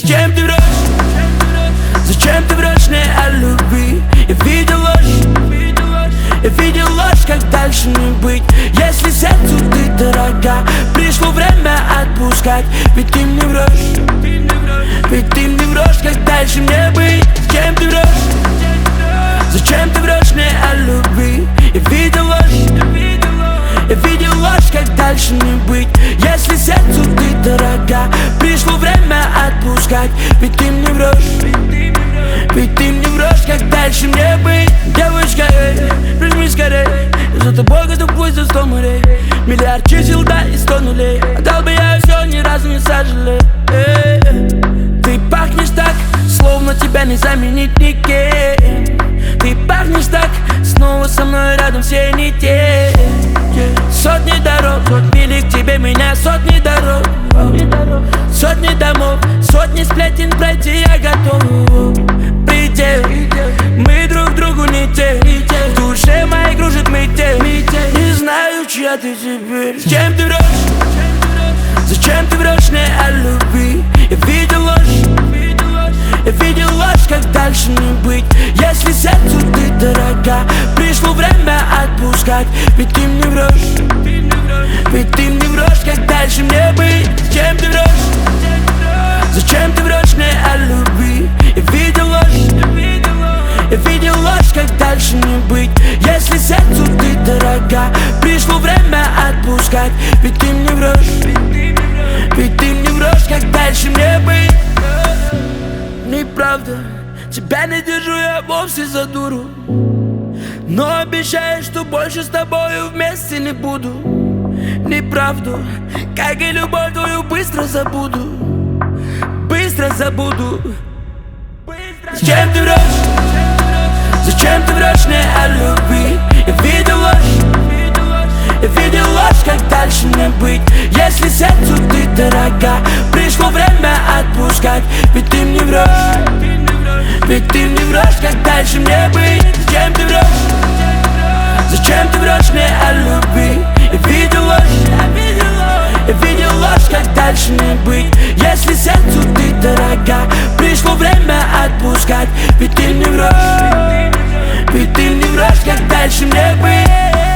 Зачем ты врешь? Зачем ты врешь мне о любви? Я видел ложь, я видел ложь, как дальше не быть. Если сердцу ты дорога, пришло время отпускать. Ведь ты мне врешь, ведь ты мне врешь, как дальше мне быть. Зачем ты врешь? Зачем ты врешь мне о любви? Я видел ложь, я видел ложь, как дальше не быть. Если сердцу ты дорога, пришло время отпускать. Ведь ты мне врешь, ведь ты мне врешь, как дальше мне быть. Девочка, прижми скорей, я за тобой готов пусть за 100 морей. Миллиард чисел, да, и 100 нулей. Отдал бы я все, ни разу не сожалею. Ты пахнешь так, словно тебя не заменить никем. Ты пахнешь так, снова со мной рядом все не те. Сотни дорог, сотни к тебе меня, сотни дорог, сотни домов, сотни сплетен пройти я готов. Предел, мы друг другу не те. В душе моей кружит метель. Не знаю, чья ты теперь. Зачем ты врешь? Зачем ты врешь мне о любви? Я видел ложь, я видел ложь, как дальше не быть. Если сердцу ты дорога, пришло время отпускать. Ведь ты мне врешь, ведь ты мне врешь, как дальше мне быть. Зачем ты врешь? Зачем ты врешь мне о любви? Я видел ложь, я видел ложь, как дальше не быть. Если сердцу ты дорога, пришло время отпускать. Ведь ты мне врешь, ведь ты мне врешь, как дальше мне быть. Неправда, тебя не держу я вовсе за дуру, но обещаю, что больше с тобою вместе не буду. Неправду, как и любовь твою, быстро забуду, быстро забуду. Зачем ты врешь? Зачем ты врешь мне о любви? Я видел ложь, я видел ложь, как дальше не быть. Если сердцу ты дорога, пришло время отпускать. Ведь ты мне врешь, ведь ты мне врешь, как дальше мне быть. Зачем ты врешь? Зачем ты врешь мне о любви? Я видел ложь, я видел ложь, как дальше не быть. Если сердцу ты дорога, пришло время отпускать. Ведь ты мне врешь, ведь ты мне врешь, как дальше мне быть.